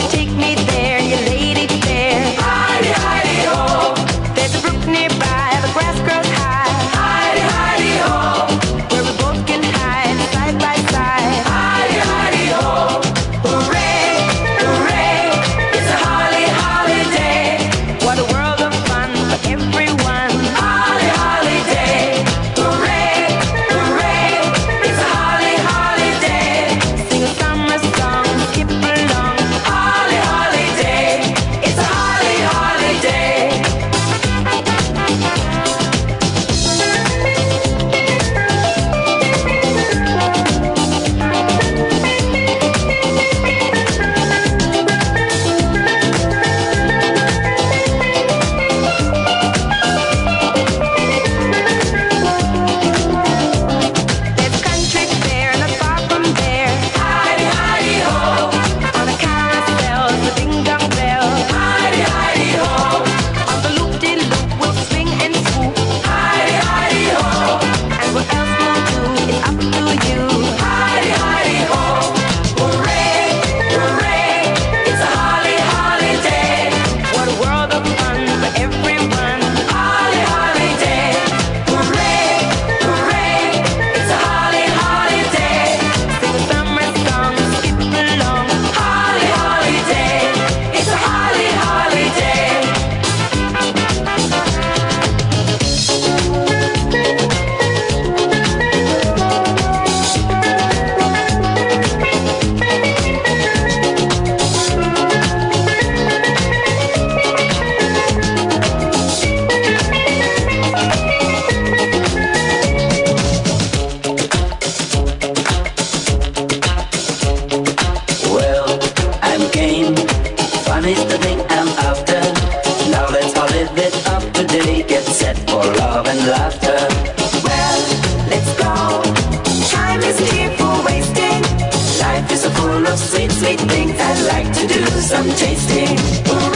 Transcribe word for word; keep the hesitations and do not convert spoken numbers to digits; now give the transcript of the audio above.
take me there, you lady fair. Heidi, Heidi, ho. There's a brook nearby, the grass grows high. Heidi, Heidi, ho. Where we both can hide side by side. Heidi, Heidi, ho. Hooray, hooray, it's a holly holiday. What a world of fun for everyone. Holly holiday. Hooray, hooray, it's a holly holiday. Sing a summer song, skip along. Holly holiday, it's a holly holiday. There's a country fair not far from there. Heidi, Heidi, ho. On a carousel, the ding dong bell. Heidi, Heidi, ho. On the loop-de-loop, we'll swing and swoop. Heidi, Heidi, ho. And what else we'll do is up to you. Heidi, Heidi, ho. Hooray, hooray, it's a holly holiday. What a world of fun for everyone. Holly holiday. Hooray, hooray, it's a holly holiday. Sing a summer song, skip along. Holly holiday, it's a holly holiday. Well, I'm game. Fun is the thing I'm after. Now let's all live it up today. Get set for love and laughter. Well, let's go. Time isn't here for wasting. Life is so full of sweet, sweet things. I'd like to do some tasting.